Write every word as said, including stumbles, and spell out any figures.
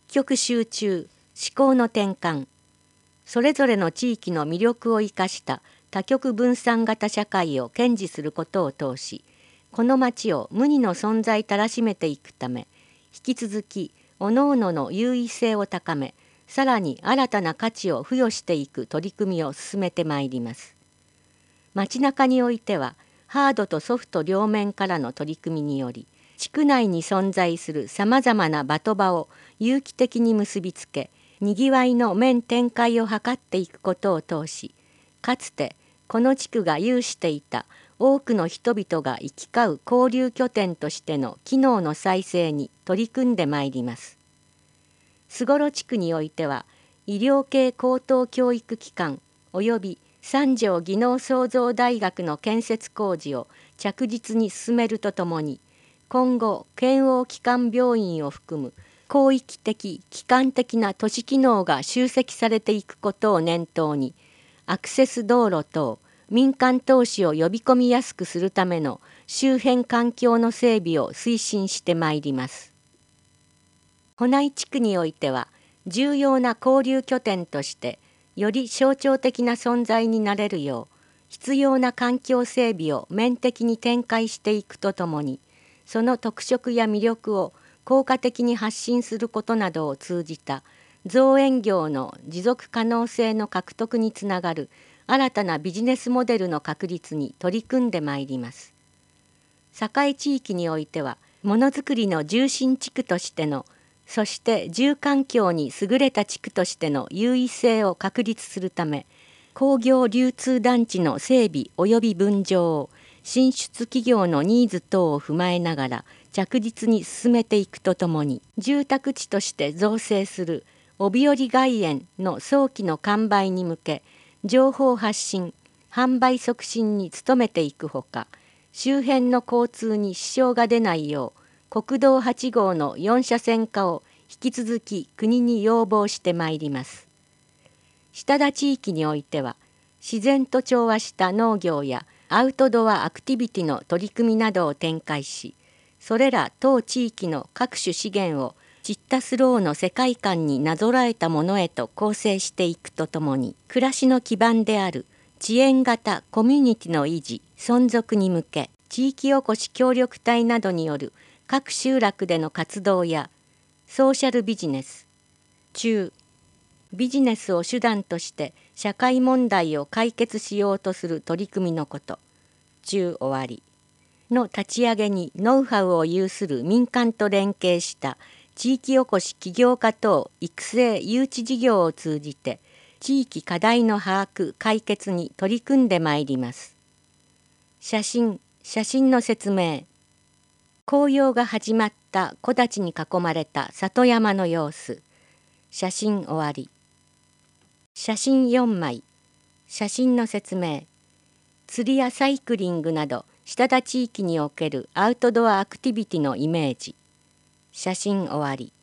極集中、思考の転換、それぞれの地域の魅力を生かした多極分散型社会を堅持することを通し、この町を無二の存在たらしめていくため、引き続き各々の優位性を高め、さらに新たな価値を付与していく取り組みを進めてまいります。街中においては、ハードとソフト両面からの取り組みにより、地区内に存在するさまざまな場と場を有機的に結びつけ、にぎわいの面展開を図っていくことを通し、かつてこの地区が有していた多くの人々が行き交う交流拠点としての機能の再生に取り組んでまいります。菅幌地区においては、医療系高等教育機関及び三条技能創造大学の建設工事を着実に進めるとともに、今後県央基幹病院を含む広域的基幹的な都市機能が集積されていくことを念頭に、アクセス道路等民間投資を呼び込みやすくするための周辺環境の整備を推進してまいります。保内地区においては、重要な交流拠点としてより象徴的な存在になれるよう、必要な環境整備を面的に展開していくとともに、その特色や魅力を効果的に発信することなどを通じた造園業の持続可能性の獲得につながる新たなビジネスモデルの確立に取り組んでまいります。堺地域においては、ものづくりの重心地区としての、そして住環境に優れた地区としての優位性を確立するため、工業流通団地の整備及び分譲を進出企業のニーズ等を踏まえながら着実に進めていくとともに、住宅地として造成する帯寄外苑の早期の完売に向け、情報発信、販売促進に努めていくほか、周辺の交通に支障が出ないよう、国道はち号のよん車線化を引き続き国に要望してまいります。下田地域においては、自然と調和した農業やアウトドアアクティビティの取り組みなどを展開し、それら当地域の各種資源をチッタスローの世界観になぞらえたものへと構成していくとともに、暮らしの基盤である遅延型コミュニティの維持・存続に向け、地域おこし協力隊などによる各集落での活動やソーシャルビジネス、中、ビジネスを手段として社会問題を解決しようとする取り組みのこと、中終わりの立ち上げにノウハウを有する民間と連携した地域おこし起業家等育成誘致事業を通じて、地域課題の把握・解決に取り組んでまいります。写真、写真の説明。紅葉が始まった木立に囲まれた里山の様子。写真終わり。写真よん枚。写真の説明。釣りやサイクリングなど下田地域におけるアウトドアアクティビティのイメージ。写真終わり。